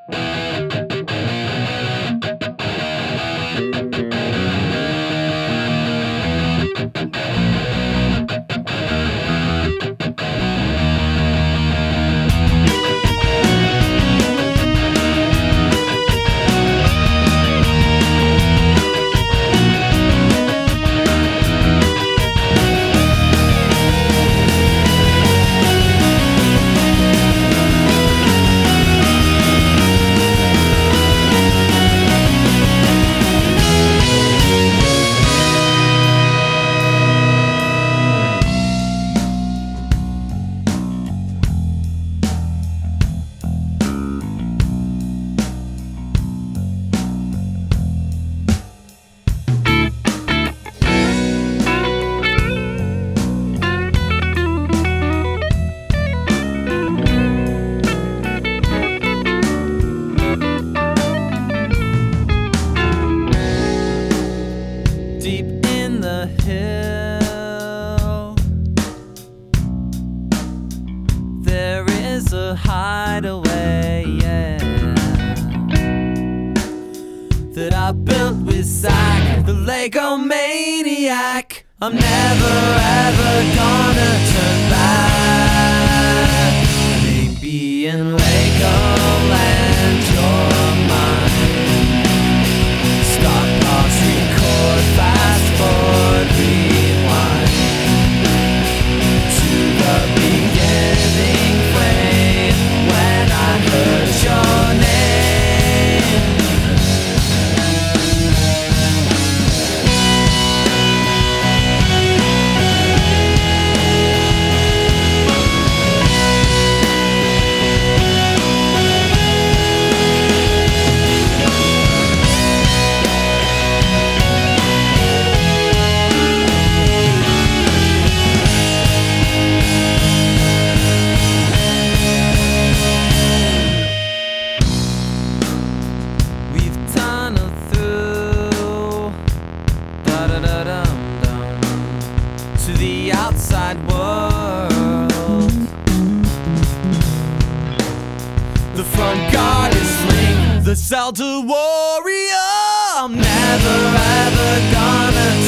Deep in the hill, there is a hideaway, yeah, that I built with Zach, the Lego maniac. I'm never ever gonna turn back. Maybe in Legoland you're mine. Stop, pause, record, fast forward, rewind to the beginning frame when I heard your name. We've tunneled through da-da-da-dum-dum to the outside world. The front guard is Link, the Zelda warrior. I'm never ever gonna